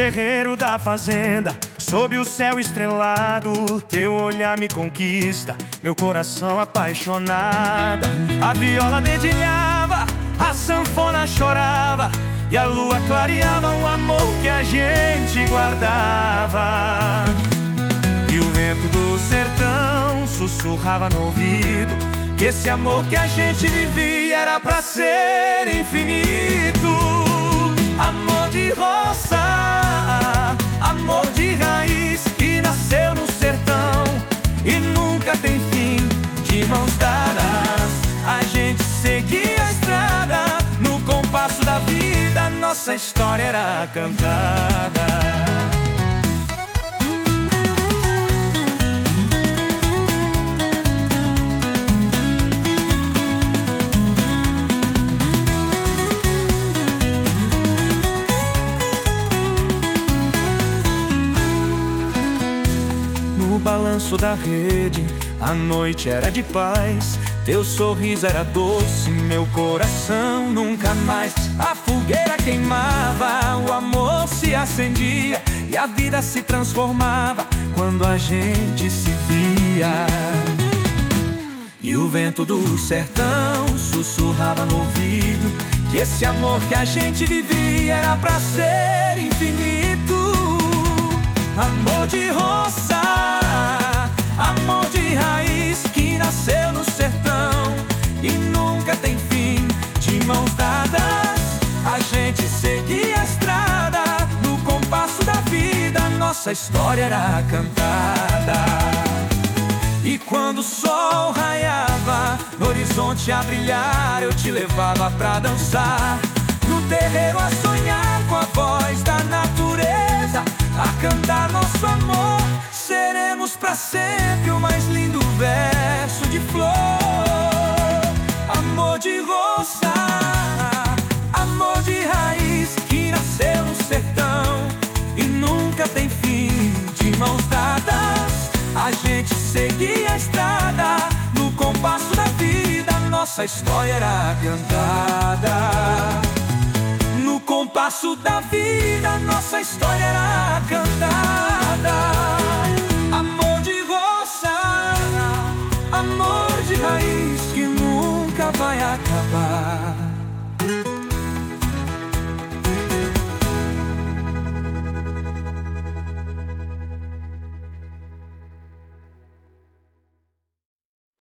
terreiro da fazenda, sob o céu estrelado, teu olhar me conquista, meu coração apaixonada. A viola dedilhava, a sanfona chorava, e a lua clareava o amor que a gente guardava. E o vento do sertão sussurrava no ouvido que esse amor que a gente vivia era pra ser infinito. Amor de roça, amor de raiz, que nasceu no sertão e nunca tem fim. De mãos dadas, a gente seguia a estrada, no compasso da vida, nossa história era cantada. No balanço da rede, a noite era de paz, teu sorriso era doce, meu coração nunca mais. A fogueira queimava, o amor se acendia, e a vida se transformava quando a gente se via. E o vento do sertão sussurrava no ouvido que esse amor que a gente vivia era pra ser infinito. Amor de roça, amor de raiz, que nasceu no sertão e nunca tem fim. De mãos dadas, a gente seguia a estrada, no compasso da vida, nossa história era cantada. E quando o sol raiava, no horizonte a brilhar, eu te levava pra dançar, no terreiro a sonhar com a voz da natureza, a cantar nosso amor. Seremos pra sempre o mais lindo verso de flor. Amor de roça, amor de raiz, que nasceu no sertão e nunca tem fim. De mãos dadas, a gente seguia a estrada, no compasso da vida, nossa história era cantada. No compasso da vida, nossa história era cantada. Amor de roça, amor de raiz, que nunca vai acabar.